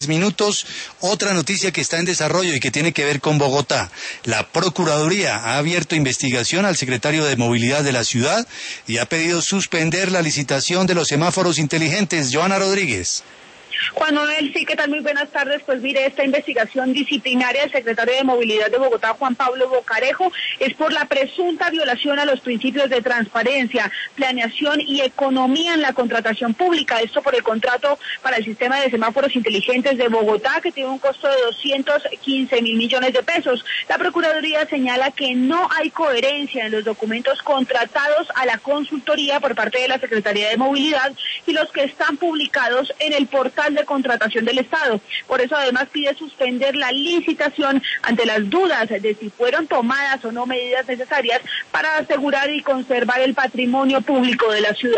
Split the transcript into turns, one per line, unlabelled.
Minutos, otra noticia que está en desarrollo y que tiene que ver con Bogotá. La Procuraduría ha abierto investigación al secretario de Movilidad de la ciudad y ha pedido suspender la licitación de los semáforos inteligentes. Joana Rodríguez.
Juan Manuel, sí, ¿qué tal? Muy buenas tardes. Pues mire, esta investigación disciplinaria del secretario de Movilidad de Bogotá, Juan Pablo Bocarejo, es por la presunta violación a los principios de transparencia, planeación y economía en la contratación pública. Esto por el contrato para el sistema de semáforos inteligentes de Bogotá, que tiene un costo de 215 mil millones de pesos. La Procuraduría señala que no hay coherencia en los documentos contratados a la consultoría por parte de la Secretaría de Movilidad y los que están publicados en el portal de contratación del Estado. Por eso además pide suspender la licitación ante las dudas de si fueron tomadas o no medidas necesarias para asegurar y conservar el patrimonio público de la ciudad.